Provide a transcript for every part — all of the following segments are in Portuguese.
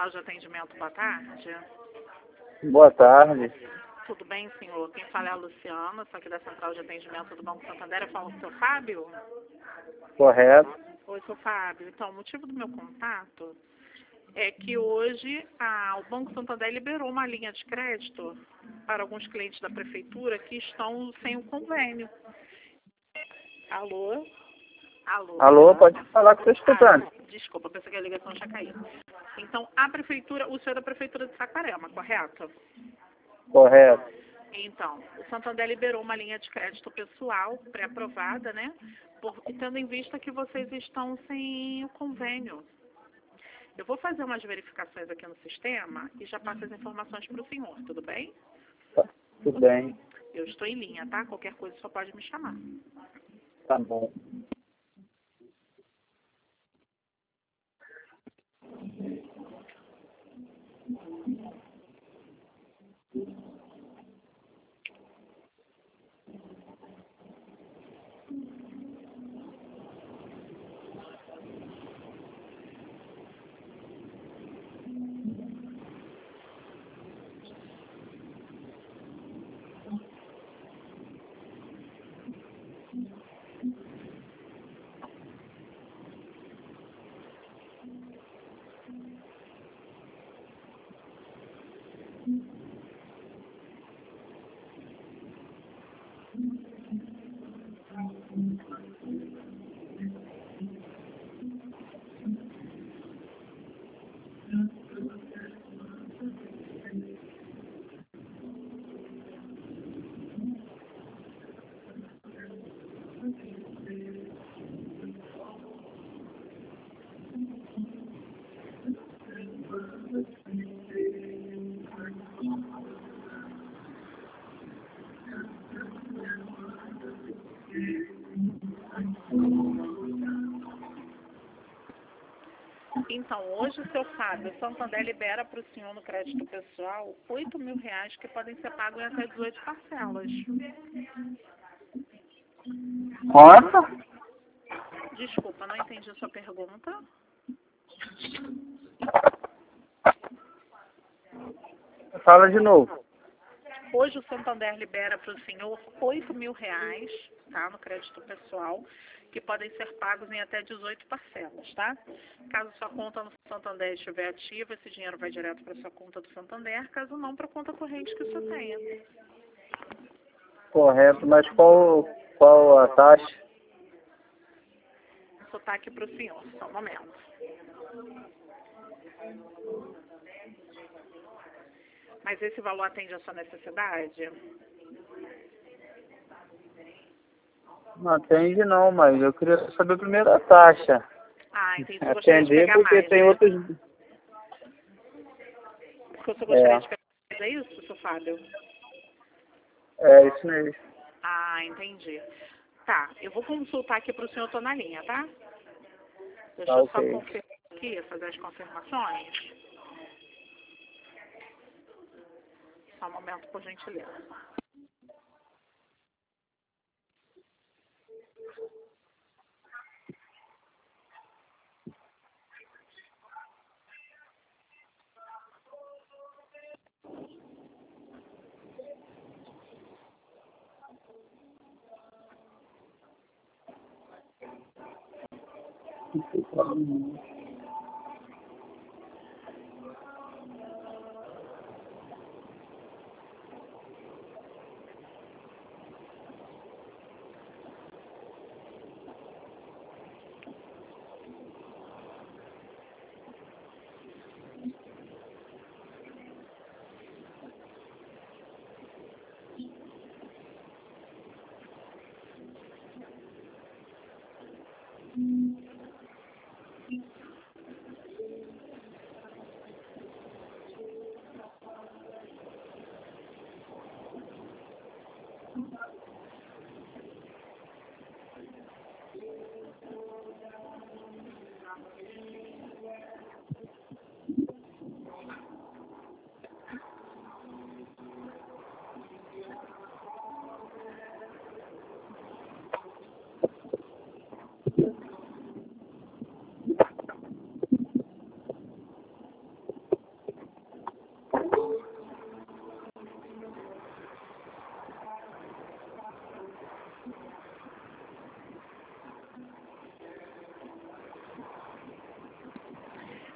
central de atendimento, boa tarde. Boa tarde. Tudo bem, senhor? Quem fala é a Luciana, sou aqui da central de atendimento do Banco Santander. Eu falo com o seu Fábio? Correto. Oi, seu Fábio. Então, o motivo do meu contato é que hoje o Banco Santander liberou uma linha de crédito para alguns clientes da prefeitura que estão sem o convênio. Alô? Alô? Alô, pode falar que estou escutando. Desculpa, pensei que a ligação tinha caído. Então, a prefeitura, o senhor é da prefeitura de Saquarema, correto? Correto. Então, o Santander liberou uma linha de crédito pessoal pré-aprovada, né? Tendo em vista que vocês estão sem o convênio. Eu vou fazer umas verificações aqui no sistema e já passo as informações para o senhor, tudo bem? Tá, tudo bem. Eu estou em linha, tá? Qualquer coisa só pode me chamar. Tá bom. Então, hoje, seu Fábio, o Santander libera para o senhor no crédito pessoal R$ 8.000 que podem ser pagos em até 18 parcelas. Quanto? Desculpa, não entendi a sua pergunta. Fala de novo. Hoje o Santander libera para o senhor R$ 8.000, tá, no crédito pessoal, que podem ser pagos em até 18 parcelas, tá? Caso sua conta no Santander estiver ativa, esse dinheiro vai direto para sua conta do Santander, caso não, para a conta corrente que o senhor tenha. Correto, mas qual a taxa? Vou soltar aqui para o senhor, só um momento. Mas esse valor atende a sua necessidade? Não atende não, mas eu queria saber primeiro a taxa. Ah, entendi. Você gostaria de Atender pegar porque mais, tem né? outros... Porque você gostaria de pegar mais, é isso, seu Fábio? É isso mesmo. Ah, entendi. Tá, eu vou consultar aqui para o senhor, tô na linha, tá? Deixa Tá, eu só ok. confirmar aqui, fazer as confirmações. Só um momento, por gentileza.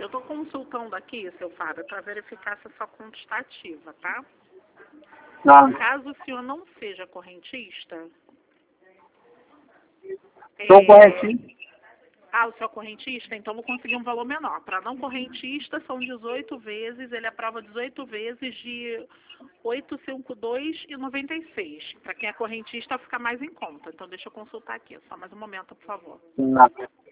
Eu estou consultando aqui, seu Fábio, para verificar se a sua conta está ativa, tá? Não. Caso o senhor não seja correntista... Sou correntista. O seu correntista? Então vou conseguir um valor menor. Para não correntista, são 18 vezes, ele aprova 18 vezes de 852,96. Para quem é correntista, fica mais em conta. Então deixa eu consultar aqui. Só mais um momento, por favor. Não.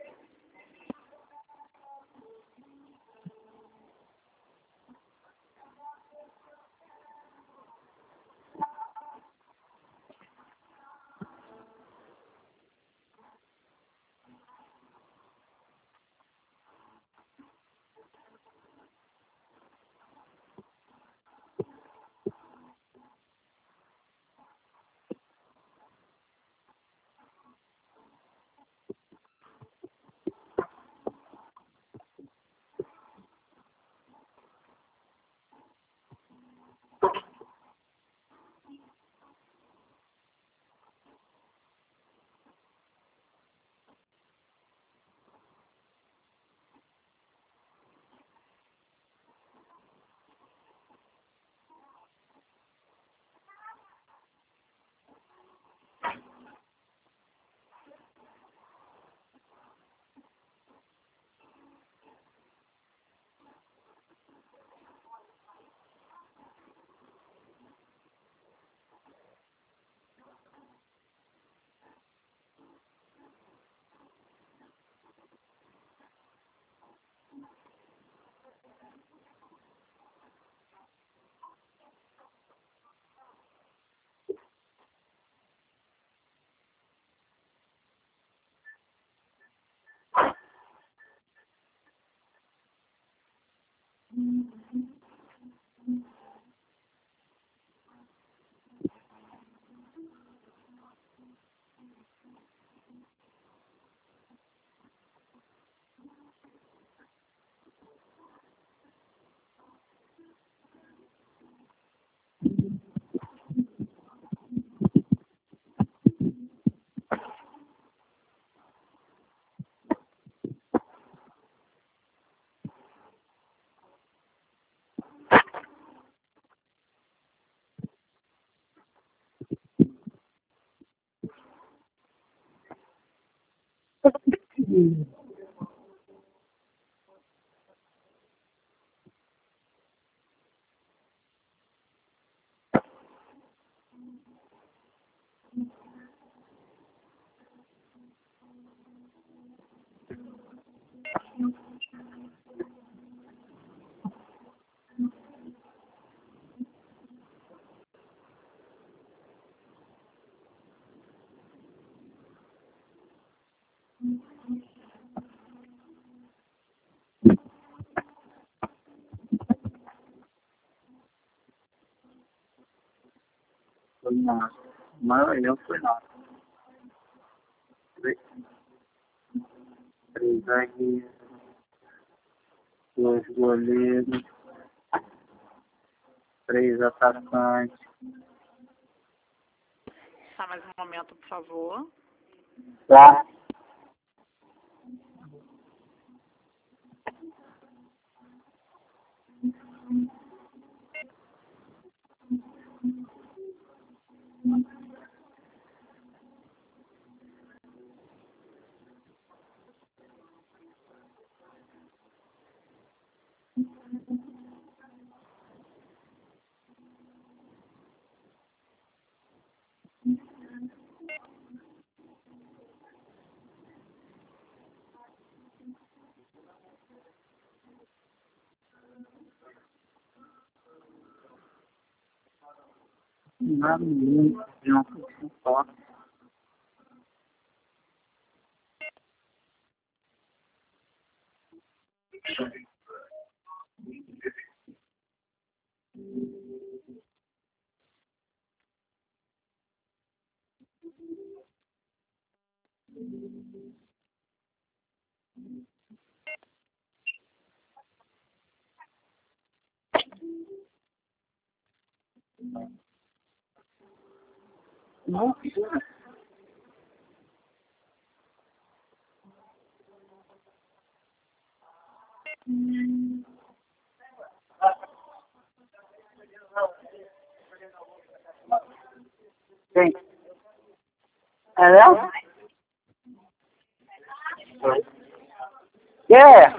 Não. Mas eu fui não. Três zagueiros, dois goleiros, três atacantes. Só mais um momento, por favor. Tá? Nada muito de uma função só. Não, Quem? É Léo? É.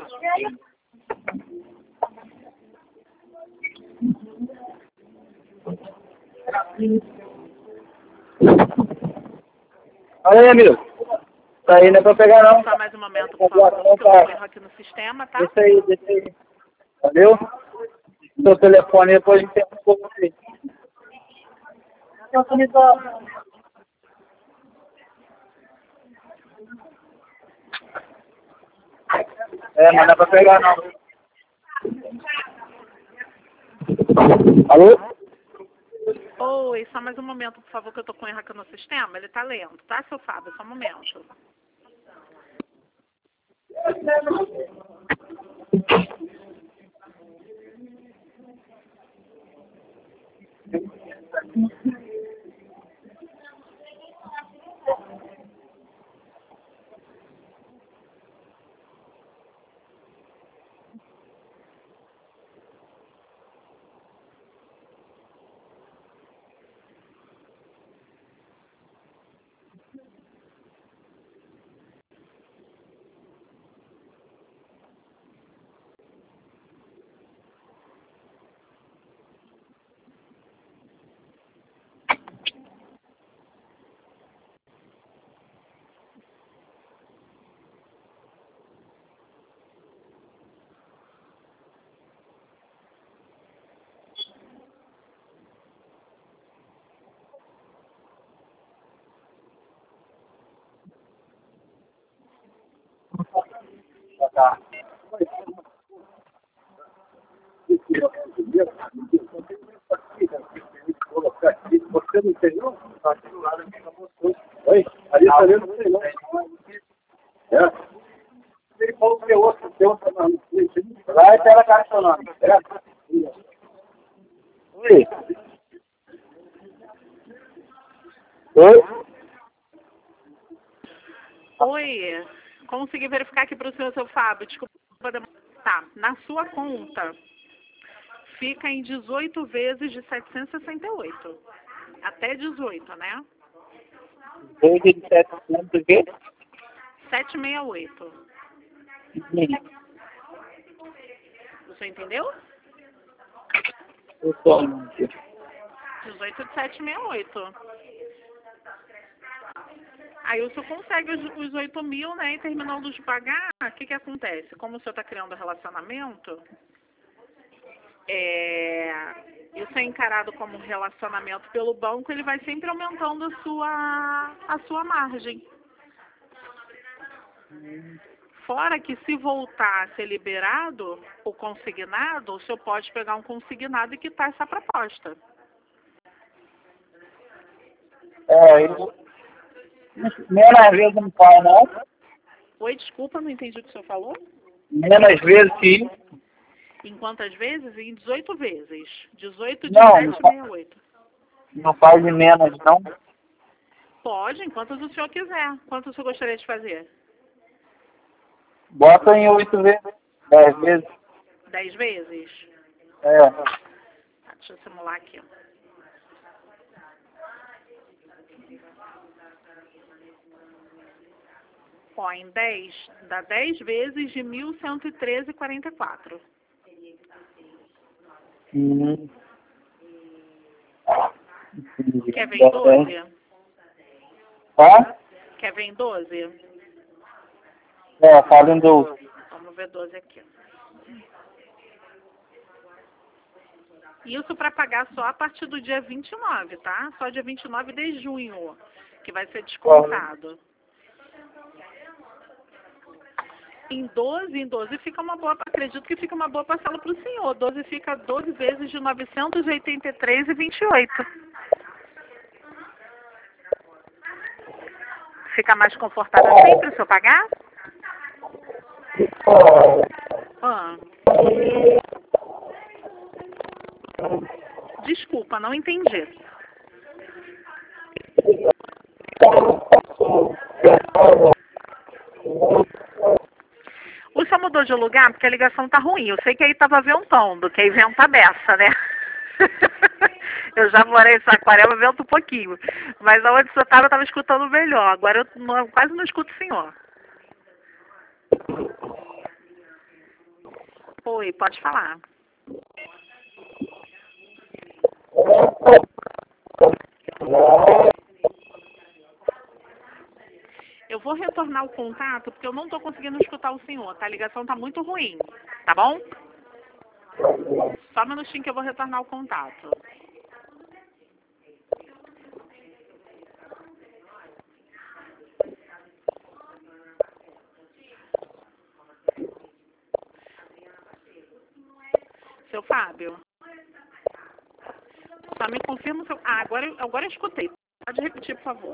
Olha aí, amigo. Tá aí, não é pra pegar não. Só mais um momento, por favor, que eu tô com erro aqui no sistema, tá? Deixa aí, deixa aí. Valeu? Seu telefone depois a gente tem um pouco aí. É, mas não é pra pegar não. Alô? Oi, só mais um momento, por favor, que eu tô com erro aqui no sistema. Ele tá lento, tá, seu Fábio? Só um momento. Tá. Você não tem não? Tá aqui do lado aqui, oi? Ali tá vendo? Não tem não. É? Ele falou que é outro, tem outro. Vai até ela caixa o nome, certo? Oi? Oi? Oi, consegui verificar aqui para o senhor, seu Fábio. Desculpa. Tá, na sua conta fica em 18 vezes de 768. Até 18, né? 2 de 700 o quê? 768. Você entendeu? Eu tô. 18 de 768. Aí o senhor consegue os 8 mil, né? E terminando de pagar, o que acontece? Como o senhor está criando relacionamento, isso é encarado como um relacionamento pelo banco, ele vai sempre aumentando a sua margem. Fora que se voltar a ser liberado o consignado, o senhor pode pegar um consignado e quitar essa proposta. Menos vezes não faz, não? Oi, desculpa, não entendi o que o senhor falou. Menos vezes que isso. Em quantas vezes? Em 18 vezes. 18 de Não, 768. não faz de menos, não? Pode, enquanto o senhor quiser. Quanto o senhor gostaria de fazer? Bota em 8 vezes, 10 vezes. 10 vezes? É. Tá, deixa eu simular aqui. Ó, em 10, dá 10 vezes de 1.113,44. Quer ver em 12? Tá? Quer ver em 12? É, fala em 12. Vamos ver 12 aqui. Isso para pagar só a partir do dia 29, tá? Só dia 29 de junho, que vai ser descontado. Em 12 fica uma boa, acredito que fica uma boa parcela para o senhor. 12 fica 12 vezes de 983,28. Fica mais confortável assim para o senhor pagar? Ah. Desculpa, não entendi. O senhor mudou de lugar porque a ligação tá ruim. Eu sei que aí tava ventando, que aí venta beça, né? Eu já morei em Saquarema, vento um pouquinho. Mas aonde você estava, eu estava escutando melhor. Agora quase não escuto o senhor. Oi, pode falar. Eu vou retornar o contato porque eu não estou conseguindo escutar o senhor, tá? A ligação está muito ruim, tá bom? Só um minutinho que eu vou retornar o contato. Seu Fábio, só me confirma o seu... Ah, agora eu escutei. Pode repetir, por favor.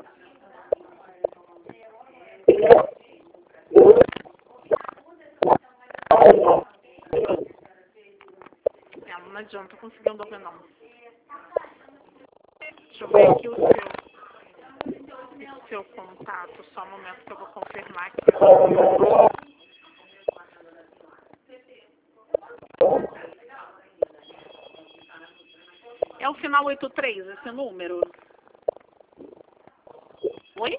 Não adianta, tô conseguindo ouvir, não. Deixa eu ver aqui o seu contato. Só um momento que eu vou confirmar aqui. É o final 83, esse número? Oi?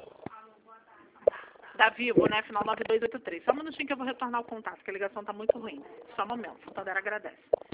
Da Vivo, né? Final 9283. Só um minutinho que eu vou retornar o contato, que a ligação tá muito ruim. Só um momento. O Santander agradece.